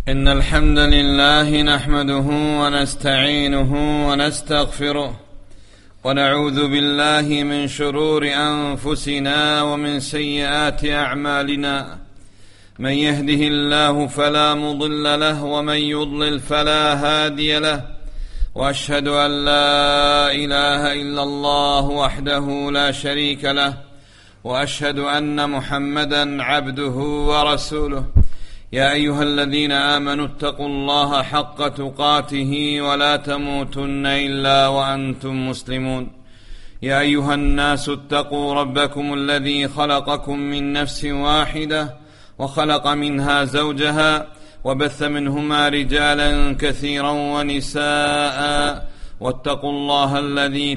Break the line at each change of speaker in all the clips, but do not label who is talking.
إن الحمد لله نحمده ونستعينه ونستغفره ونعوذ بالله من شرور أنفسنا ومن سيئات أعمالنا. من يهده الله فلا مضل له ومن يضلل فلا هادي له، وأشهد أن لا إله إلا الله وحده لا شريك له، وأشهد أن محمدا عبده ورسوله. يا أيها الذين آمنوا اتقوا الله حق تقاته ولا تموتن إلا وأنتم مسلمون. يا أيها الناس اتقوا ربكم الذي خلقكم من نفس واحدة وخلق منها زوجها وبث منهما رجالا كثيرا ونساء، واتقوا الله الذي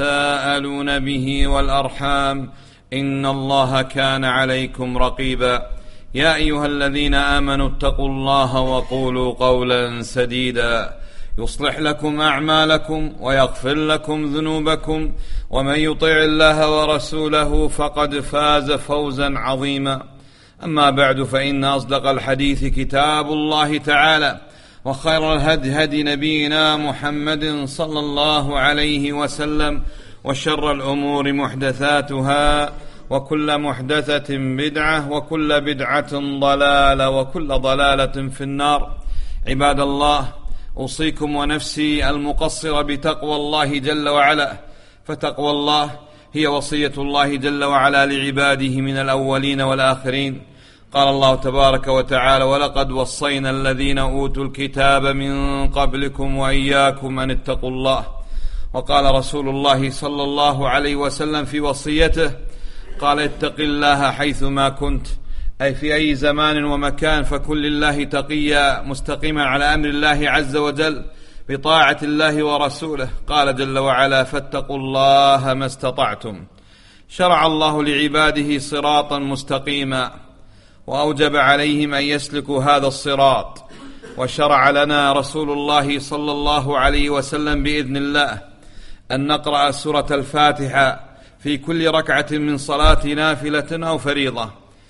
تساءلون به والأرحام إن الله كان عليكم رقيبا. يا أيها الذين آمنوا اتقوا الله وقولوا قولا سديدا يصلح لكم أعمالكم ويغفر لكم ذنوبكم، ومن يطع الله ورسوله فقد فاز فوزا عظيما. أما بعد، فإن أصدق الحديث كتاب الله تعالى، وخير الهدي هدي نبينا محمد صلى الله عليه وسلم، وشر الأمور محدثاتها، وكل محدثة بدعة، وكل بدعة ضلالة، وكل ضلالة في النار. عباد الله، أوصيكم ونفسي المقصر بتقوى الله جل وعلا، فتقوى الله هي وصية الله جل وعلا لعباده من الأولين والآخرين. قال الله تبارك وتعالى: ولقد وصينا الذين أوتوا الكتاب من قبلكم وإياكم أن اتقوا الله. وقال رسول الله صلى الله عليه وسلم في وصيته، قال: اتق الله حيثما كنت، أي في أي زمان ومكان فكن لله تقيا مستقيما على أمر الله عز وجل بطاعة الله ورسوله. قال جل وعلا: فاتقوا الله ما استطعتم. شرع الله لعباده صراطا مستقيما، وأوجب عليهم أن يسلكوا هذا الصراط. وشرع لنا رسول الله صلى الله عليه وسلم بإذن الله أن نقرأ سورة الفاتحة في كل ركعة من صلاة نافلة أو فريضة،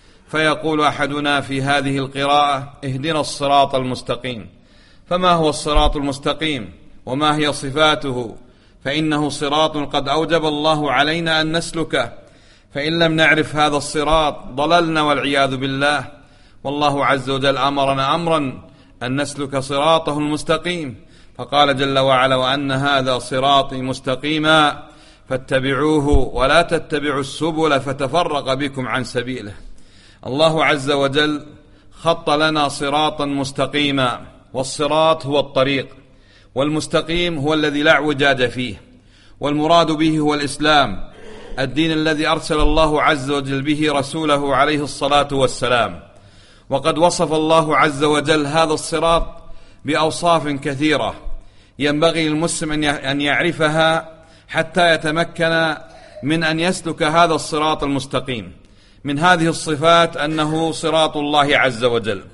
فيقول أحدنا في هذه القراءة: اهدنا الصراط المستقيم. فما هو الصراط المستقيم وما هي صفاته؟ فإنه صراط قد أوجب الله علينا أن نسلكه، فإن لم نعرف هذا الصراط ضللنا والعياذ بالله. والله عز وجل أمرنا أمرا أن نسلك صراطه المستقيم، فقال جل وعلا: وأن هذا صراطي مستقيما فاتبعوه ولا تتبعوا السبل فتفرق بكم عن سبيله. الله عز وجل خط لنا صراطا مستقيما، والصراط هو الطريق، والمستقيم هو الذي لا اعوجاج فيه، والمراد به هو الإسلام، الدين الذي أرسل الله عز وجل به رسوله عليه الصلاة والسلام. وقد وصف الله عز وجل هذا الصراط بأوصاف كثيرة ينبغي للمسلم أن يعرفها حتى يتمكن من أن يسلك هذا الصراط المستقيم. من هذه الصفات أنه صراط الله عز وجل،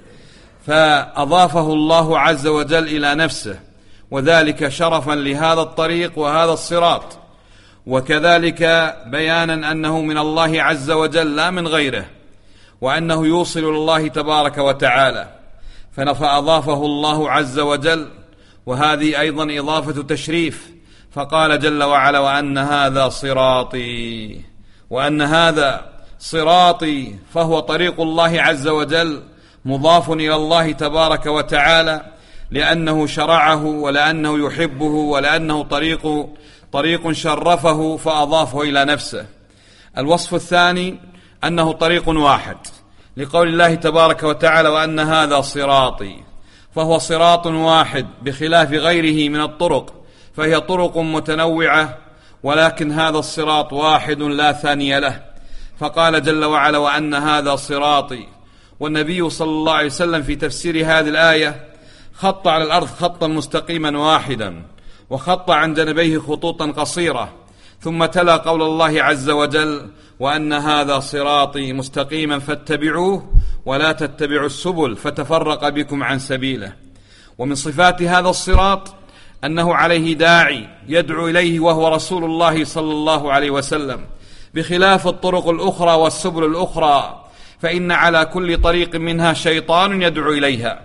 فأضافه الله عز وجل إلى نفسه، وذلك شرفا لهذا الطريق وهذا الصراط، وكذلك بيانا أنه من الله عز وجل لا من غيره، وأنه يوصل الله تبارك وتعالى، فأضافه الله عز وجل، وهذه أيضا إضافة تشريف. فقال جل وعلا: وأن هذا صراطي، وأن هذا صراطي، فهو طريق الله عز وجل مضاف إلى الله تبارك وتعالى، لأنه شرعه ولأنه يحبه ولأنه طريق شرفه فأضافه إلى نفسه. الوصف الثاني أنه طريق واحد، لقول الله تبارك وتعالى: وأن هذا صراطي، فهو صراط واحد بخلاف غيره من الطرق، فهي طرق متنوعة، ولكن هذا الصراط واحد لا ثاني له. فقال جل وعلا: وأن هذا صراطي. والنبي صلى الله عليه وسلم في تفسير هذه الآية خط على الأرض خطا مستقيما واحدا، وخط عن جانبيه خطوطا قصيرة، ثم تلا قول الله عز وجل: وأن هذا صراطي مستقيما فاتبعوه ولا تتبعوا السبل فتفرق بكم عن سبيله. ومن صفات هذا الصراط أنه عليه داعي يدعو إليه وهو رسول الله صلى الله عليه وسلم، بخلاف الطرق الأخرى والسبل الأخرى، فإن على كل طريق منها شيطان يدعو إليها،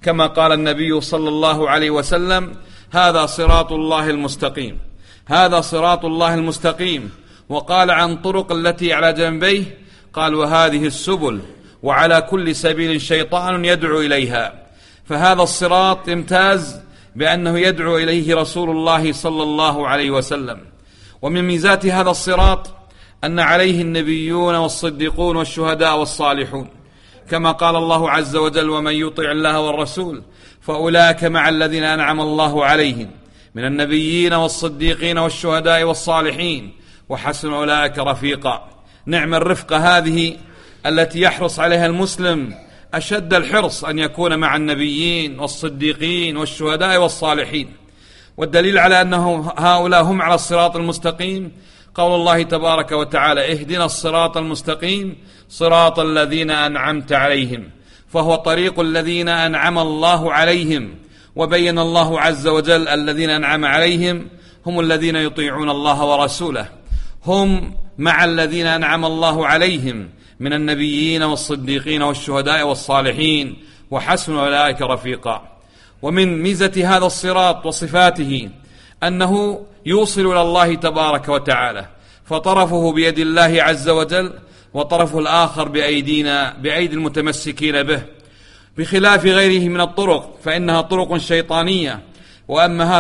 كما قال النبي صلى الله عليه وسلم: هذا صراط الله المستقيم، هذا صراط الله المستقيم. وقال عن طرق التي على جنبيه قال: وهذه السبل، وعلى كل سبيل شيطان يدعو إليها. فهذا الصراط يمتاز بأنه يدعو إليه رسول الله صلى الله عليه وسلم. ومن ميزات هذا الصراط أن عليه النبيون والصديقون والشهداء والصالحون، كما قال الله عز وجل: ومن يطع الله والرسول فأولئك مع الذين أنعم الله عليهم من النبيين والصديقين والشهداء والصالحين وحسن أولئك رفيقا. نعم الرفقة هذه التي يحرص عليها المسلم أشد الحرص أن يكون مع النبيين والصديقين والشهداء والصالحين. والدليل على أنه هؤلاء هم على الصراط المستقيم قول الله تبارك وتعالى: اهدنا الصراط المستقيم صراط الذين أنعمت عليهم. فهو طريق الذين أنعم الله عليهم. وبين الله عز وجل الذين أنعم عليهم هم الذين يطيعون الله ورسوله، هم مع الذين أنعم الله عليهم من النبيين والصديقين والشهداء والصالحين وحسن أولئك رفيقا. ومن ميزة هذا الصراط وصفاته أنه يوصل إلى الله تبارك وتعالى، فطرفه بيد الله عز وجل وطرفه الآخر بأيدي المتمسكين به، بخلاف غيره من الطرق فإنها طرق شيطانية. وأما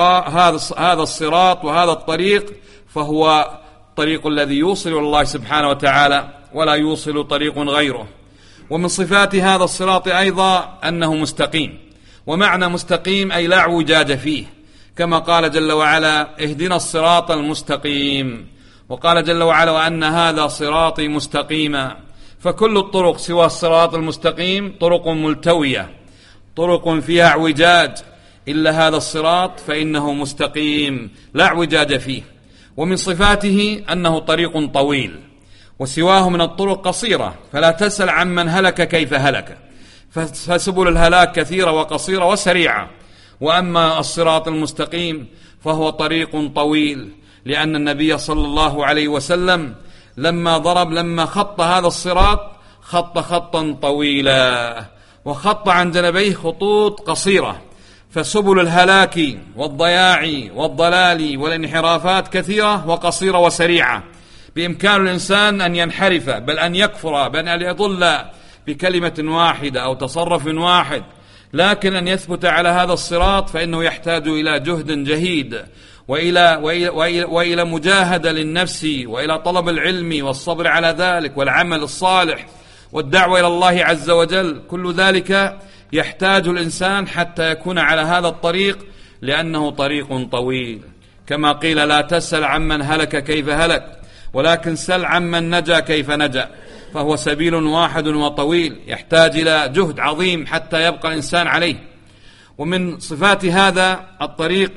هذا الصراط وهذا الطريق فهو الطريق الذي يوصل إلى الله سبحانه وتعالى، ولا يوصل طريق غيره. ومن صفات هذا الصراط أيضا أنه مستقيم، ومعنى مستقيم أي لا اعوجاج فيه، كما قال جل وعلا: اهدنا الصراط المستقيم. وقال جل وعلا: وأن هذا صراطي مستقيما. فكل الطرق سوى الصراط المستقيم طرق ملتوية، طرق فيها اعوجاج، إلا هذا الصراط فإنه مستقيم لا اعوجاج فيه. ومن صفاته أنه طريق طويل، وسواه من الطرق قصيرة، فلا تسأل عمن هلك كيف هلك، فسبل الهلاك كثيرة وقصيرة وسريعة. وأما الصراط المستقيم فهو طريق طويل، لأن النبي صلى الله عليه وسلم لما خط هذا الصراط خط خطا طويلا، وخط عن جنبيه خطوط قصيرة. فسبل الهلاك والضياع والضلال والانحرافات كثيرة وقصيرة وسريعة، بإمكان الإنسان أن ينحرف، بل أن يكفر، بل أن يضل بكلمة واحدة أو تصرف واحد. لكن أن يثبت على هذا الصراط فإنه يحتاج إلى جهد جهيد، وإلى مجاهدة للنفس، وإلى طلب العلم والصبر على ذلك، والعمل الصالح والدعوة إلى الله عز وجل. كل ذلك يحتاج الإنسان حتى يكون على هذا الطريق، لأنه طريق طويل. كما قيل: لا تسأل عمن هلك كيف هلك، ولكن سل عمن نجا كيف نجا. فهو سبيل واحد وطويل يحتاج إلى جهد عظيم حتى يبقى الإنسان عليه. ومن صفات هذا الطريق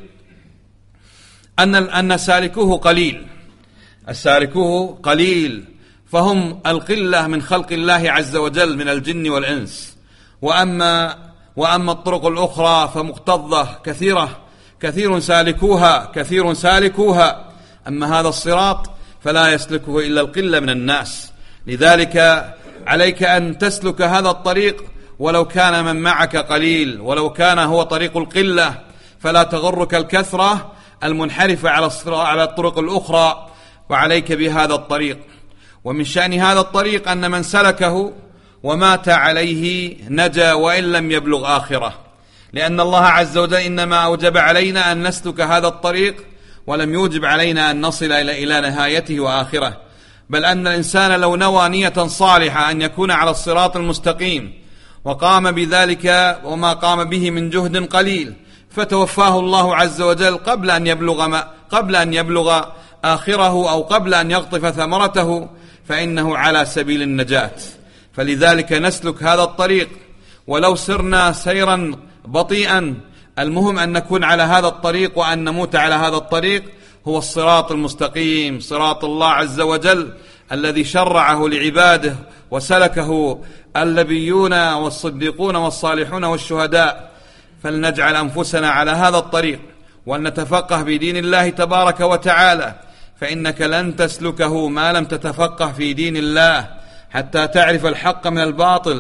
أن سالكوه قليل، السالكوه قليل، فهم القلة من خلق الله عز وجل من الجن والإنس. وأما الطرق الأخرى فمكتظة كثيرة، كثير سالكوها. أما هذا الصراط فلا يسلكه إلا القلة من الناس. لذلك عليك أن تسلك هذا الطريق ولو كان من معك قليل، ولو كان هو طريق القلة، فلا تغرك الكثرة المنحرفة على الطرق الأخرى، وعليك بهذا الطريق. ومن شأن هذا الطريق أن من سلكه ومات عليه نجا وإن لم يبلغ آخره، لأن الله عز وجل إنما أوجب علينا أن نسلك هذا الطريق، ولم يوجب علينا أن نصل إلى نهايته وآخره. بل أن الإنسان لو نوى نية صالحة أن يكون على الصراط المستقيم وقام بذلك وما قام به من جهد قليل، فتوفاه الله عز وجل قبل أن يبلغ آخره، أو قبل أن يقطف ثمرته، فإنه على سبيل النجاة. فلذلك نسلك هذا الطريق ولو سرنا سيرا بطيئا، المهم أن نكون على هذا الطريق وأن نموت على هذا الطريق. هو الصراط المستقيم، صراط الله عز وجل الذي شرعه لعباده وسلكه النبيون والصديقون والصالحون والشهداء. فلنجعل أنفسنا على هذا الطريق، وأن نتفقه بدين الله تبارك وتعالى، فإنك لن تسلكه ما لم تتفقه في دين الله حتى تعرف الحق من الباطل.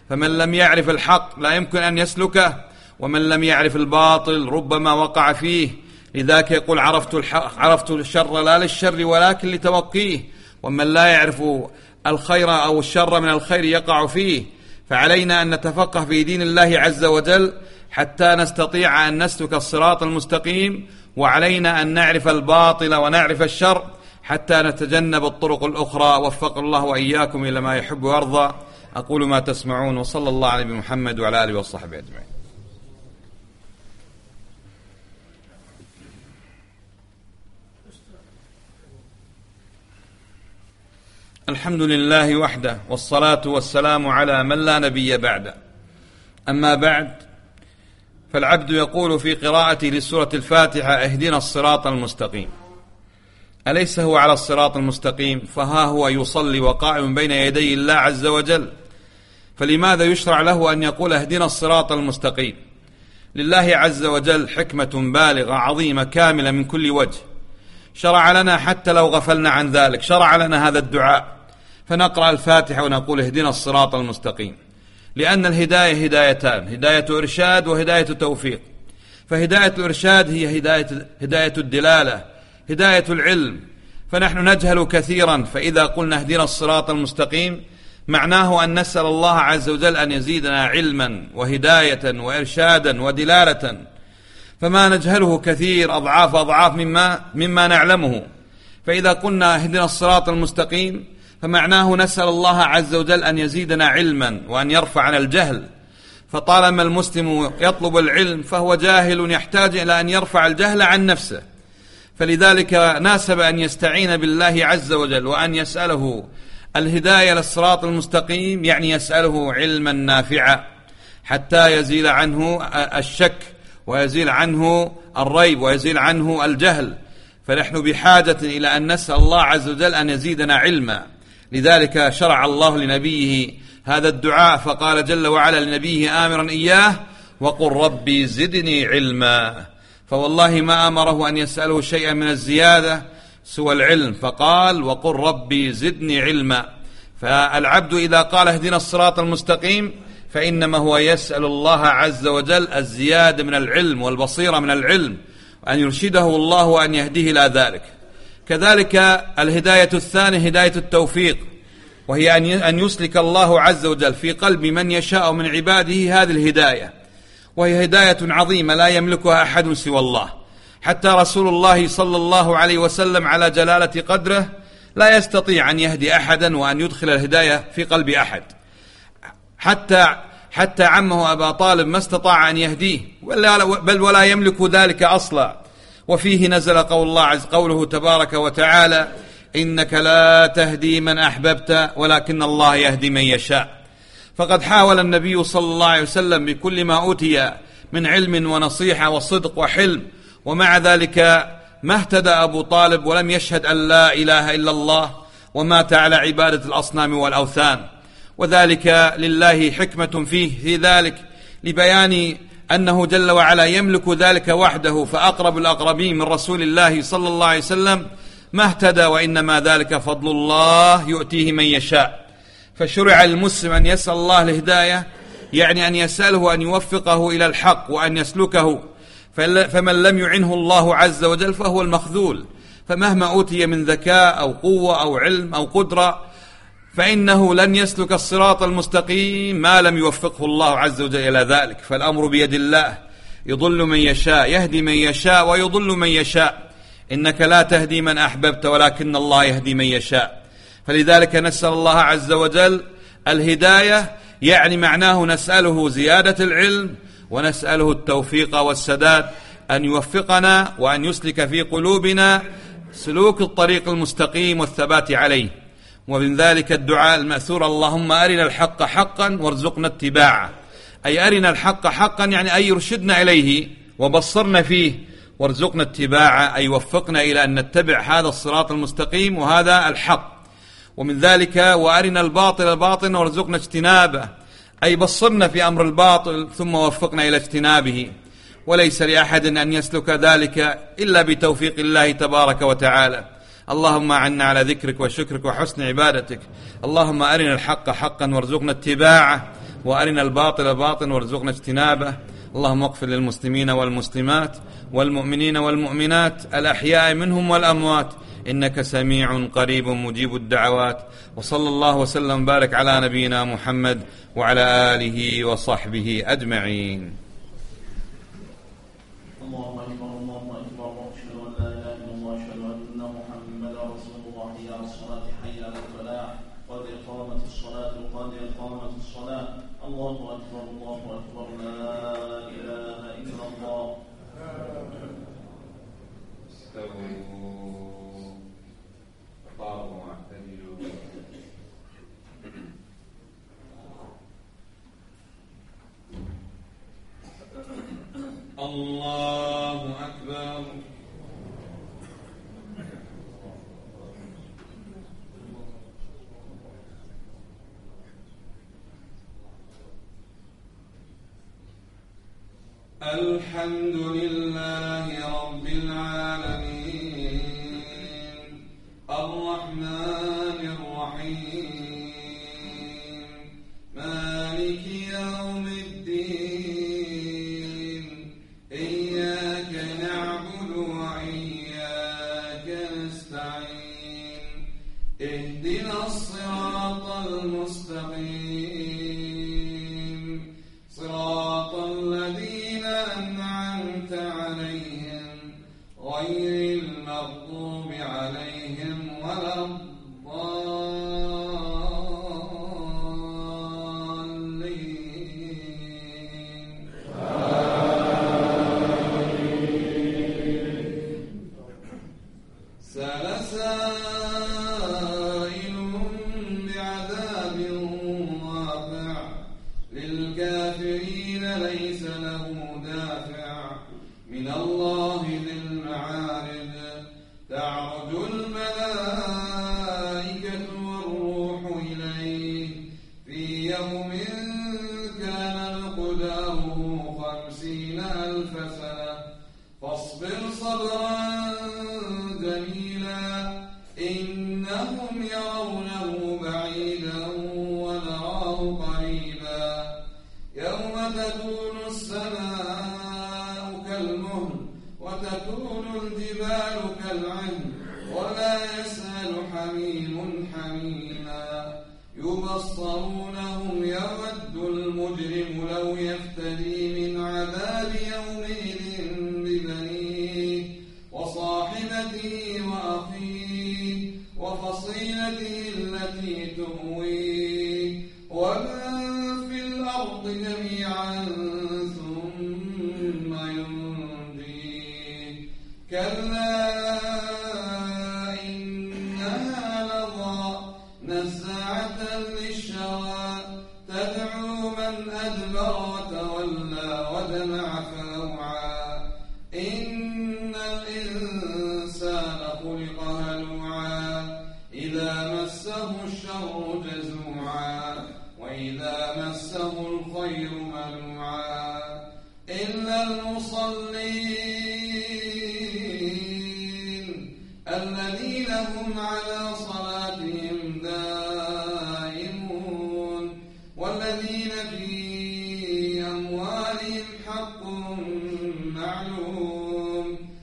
فمن لم يعرف الحق لا يمكن أن يسلكه، ومن لم يعرف الباطل ربما وقع فيه. لذلك يقول عرفت الشر لا للشر ولكن لتوقيه. ومن لا يعرف الخير أو الشر من الخير يقع فيه. فعلينا أن نتفقه في دين الله عز وجل حتى نستطيع أن نسلك الصراط المستقيم، وعلينا أن نعرف الباطل ونعرف الشر حتى نتجنب الطرق الأخرى. وفق الله وإياكم إلى ما يحب ويرضى. أقول ما تسمعون، وصلى الله على محمد وعلى آله وصحبه أجمعين. الحمد لله وحده، والصلاة والسلام على من لا نبي بعده. أما بعد، فالعبد يقول في قراءته لسورة الفاتحة: اهدنا الصراط المستقيم. أليس هو على الصراط المستقيم؟ فها هو يصلي وقائم بين يدي الله عز وجل، فلماذا يشرع له أن يقول اهدنا الصراط المستقيم؟ لله عز وجل حكمة بالغة عظيمة كاملة من كل وجه، شرع لنا حتى لو غفلنا عن ذلك، شرع لنا هذا الدعاء، فنقرأ الفاتحة ونقول اهدنا الصراط المستقيم. لأن الهداية هدايتان: هداية إرشاد وهداية توفيق. فهداية الإرشاد هي هداية الدلالة، هداية العلم، فنحن نجهل كثيرا. فإذا قلنا اهدنا الصراط المستقيم معناه أن نسأل الله عز وجل أن يزيدنا علما وهداية وإرشادا ودلالة، فما نجهله كثير أضعاف مما نعلمه. فإذا قلنا اهدنا الصراط المستقيم فمعناه نسأل الله عز وجل أن يزيدنا علما وأن يرفع عن الجهل. فطالما المسلم يطلب العلم فهو جاهل يحتاج إلى أن يرفع الجهل عن نفسه، فلذلك ناسب أن يستعين بالله عز وجل وأن يسأله الهداية للصراط المستقيم، يعني يسأله علما نافعا حتى يزيل عنه الشك ويزيل عنه الريب ويزيل عنه الجهل. فنحن بحاجة إلى أن نسأل الله عز وجل أن يزيدنا علما. لذلك شرع الله لنبيه هذا الدعاء، فقال جل وعلا لنبيه آمرا إياه: وقل ربي زدني علما. فوالله ما أمره أن يسأله شيئا من الزيادة سوى العلم، فقال: وقل ربي زدني علما. فالعبد إذا قال اهدنا الصراط المستقيم فإنما هو يسأل الله عز وجل الزيادة من العلم والبصيرة من العلم، أن يرشده الله وأن يهديه إلى ذلك. كذلك الهداية الثانية هداية التوفيق، وهي أن يسلك الله عز وجل في قلب من يشاء من عباده هذه الهداية، وهي هداية عظيمة لا يملكها أحد سوى الله. حتى رسول الله صلى الله عليه وسلم على جلالة قدره لا يستطيع أن يهدي أحدا وأن يدخل الهداية في قلب أحد. حتى عمه أبا طالب ما استطاع أن يهديه، بل ولا يملك ذلك أصلا. وفيه نزل قوله تبارك وتعالى: إنك لا تهدي من أحببت ولكن الله يهدي من يشاء. فقد حاول النبي صلى الله عليه وسلم بكل ما أوتي من علم ونصيحة وصدق وحلم، ومع ذلك ما اهتدى أبو طالب ولم يشهد أن لا إله إلا الله، ومات على عبادة الأصنام والأوثان. وذلك لله حكمة فيه في ذلك، لبيان أنه جل وعلا يملك ذلك وحده، فأقرب الأقربين من رسول الله صلى الله عليه وسلم ما اهتدى، وإنما ذلك فضل الله يؤتيه من يشاء. فشرع المسلم أن يسأل الله الهداية، يعني أن يسأله أن يوفقه إلى الحق وأن يسلكه. فمن لم يعنه الله عز وجل فهو المخذول، فمهما أوتي من ذكاء أو قوة أو علم أو قدرة فإنه لن يسلك الصراط المستقيم ما لم يوفقه الله عز وجل إلى ذلك. فالأمر بيد الله، يضل من يشاء، يهدي من يشاء ويضل من يشاء. إنك لا تهدي من أحببت ولكن الله يهدي من يشاء. فلذلك نسأل الله عز وجل الهداية، يعني معناه نسأله زيادة العلم ونسأله التوفيق والسداد، أن يوفقنا وأن يسلك في قلوبنا سلوك الطريق المستقيم والثبات عليه. ومن ذلك الدعاء المأثور: اللهم أرنا الحق حقا وارزقنا اتباعه. أي أرنا الحق حقا، يعني أي يرشدنا إليه وبصرنا فيه، وارزقنا اتباعه أي وفقنا إلى أن نتبع هذا الصراط المستقيم وهذا الحق. ومن ذلك وأرنا الباطل باطلا وارزقنا اجتنابه، أي بصرنا في أمر الباطل ثم وفقنا إلى اجتنابه. وليس لأحد أن يسلك ذلك إلا بتوفيق الله تبارك وتعالى. اللهم أعنا على ذكرك وشكرك وحسن عبادتك. اللهم أرنا الحق حقا وارزقنا اتباعه، وأرنا الباطل باطلا وارزقنا اجتنابه. اللهم اغفر للمسلمين والمسلمات والمؤمنين والمؤمنات الأحياء منهم والأموات، إنك سميع قريب مجيب الدعوات. وصلى الله وسلم وبارك على نبينا محمد وعلى آله وصحبه أجمعين.
الله أكبر الله أكبر، أشهد أن لا إله إلا الله، أشهد أن محمدا رسول الله. حي على الصلاة، حي على الفلاح، قد إقامت الصلاة، قد إقامت الصلاة. الله أكبر الله أكبر، لا إله إلا الله.
استووا وقاربوا واعتدلوا. الله أكبر. الحمد لله رب العالمين، الرحمن الرحيم، مالك يوم الدين، إياك نعبد وإياك نستعين، اهدنا الصراط المستقيم، صراط الذين أنعمت عليهم غير المغضوب عليهم ولا الضالين. سأل سائل بعذاب واقع، للكافرين ليس له دافع، من الله ذي المعارج، تعرج الملائكة والروح إليه في يوم كان مقداره 50,000 سنة، فاصبر صبرا جميلا، إنهم يرونه بعيدا ونراه قريبا، يوم تكون السماء كالمهل وتكون الجبال كالعهن، ولا يسأل حميم حميما، يبصرونهم يود المجرم لو يفتدي من عذاب يومئذ ببنيه وصاحبته وأخيه وفصيلته التي تؤويه ومن في الأرض جميعا ثم ينجيه، كلا إنها لظى نزاعة للشوى، تدعو من أدبر وتولى وجمع فأوعى، إن الإنسان خلق هلوعا، إذا مسه الشر جزوعا، وإذا مسه الخير منوعا، إلا المصلين الذين هم على صلاتهم دائمون، والذين في أموالهم حق معلوم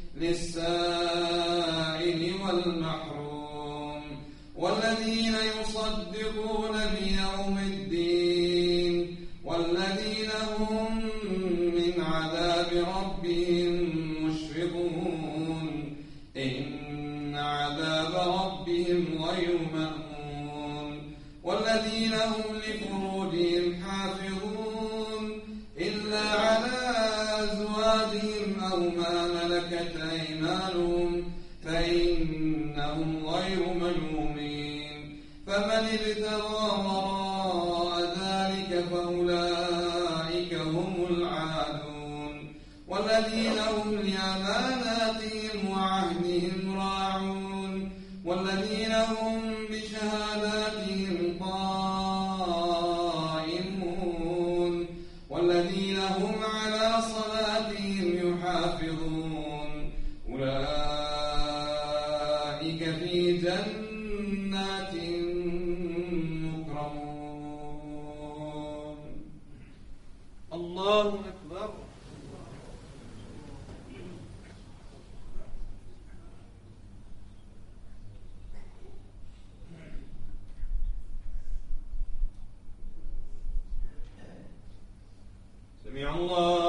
للسائل والمحروم، والذين يصدقون بيوم الدين، والذين هم من عذاب ربهم مشفقون، إن عذاب ربهم غير مأمون، والذين هم لفروجهم حافظون إلا على أزواجهم أو ما ملكت أيمانهم فإنهم غير ملومين، فمن ابتغى وراء ذلك فأولئك هم العادون، والذين هم لأماناتهم وعهدهم راعون، والذين هم بشهاداتهم قائمون، والذين هم على صلاتهم يحافظون، أولئك في جنات مكرمون.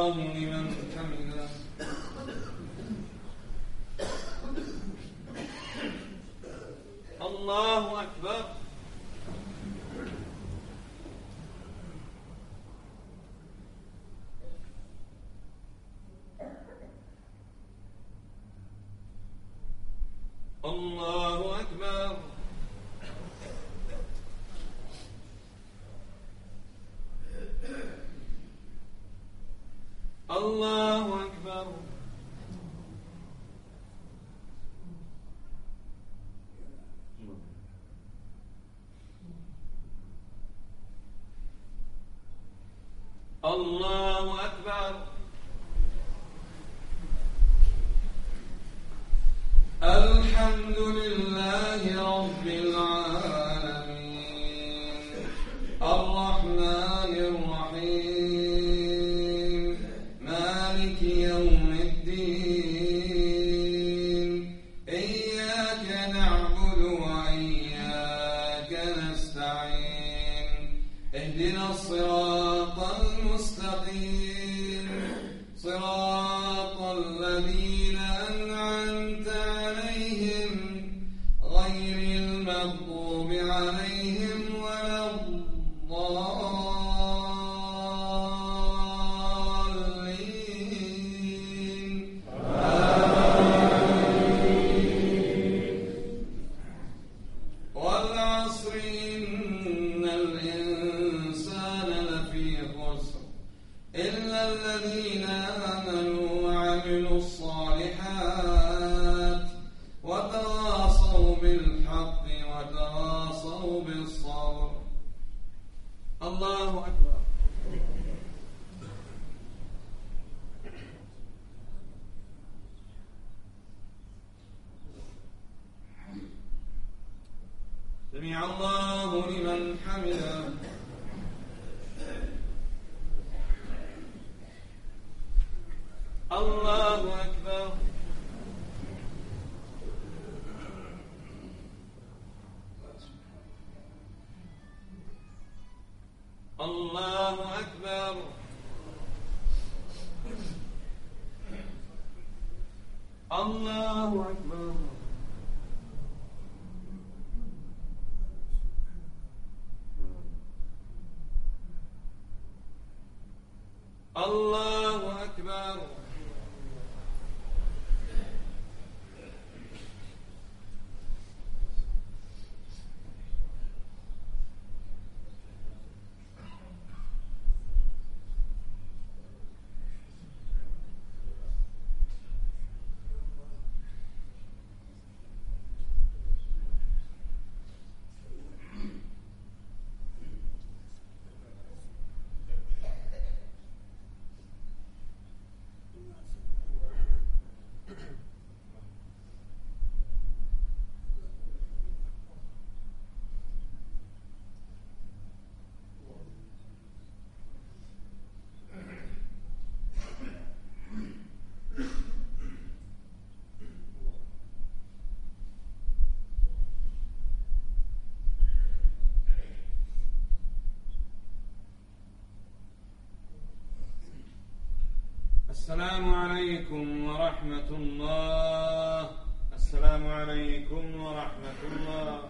الله لمن حمده. الله أكبر. الله أكبر. الله أكبر. الله أكبر. الحمد لله رب العالمين الرحمن الرحيم مالك يوم الدين إياك نعبد وإياك نستعين اهدنا الصراط المستقيم صراط الذين أنعمت عليهم غير المغضوب عليهم ولا الضالين والعصر إن الإنسان لفي خسر إلا الذين آمنوا وعملوا الصالحات وتواصوا بالحق وتواصوا بالصبر. الله أكبر. سمع الله لمن حمده. الله أكبر. الله أكبر. الله أكبر. الله أكبر. السلام عليكم ورحمة الله. السلام عليكم ورحمة الله.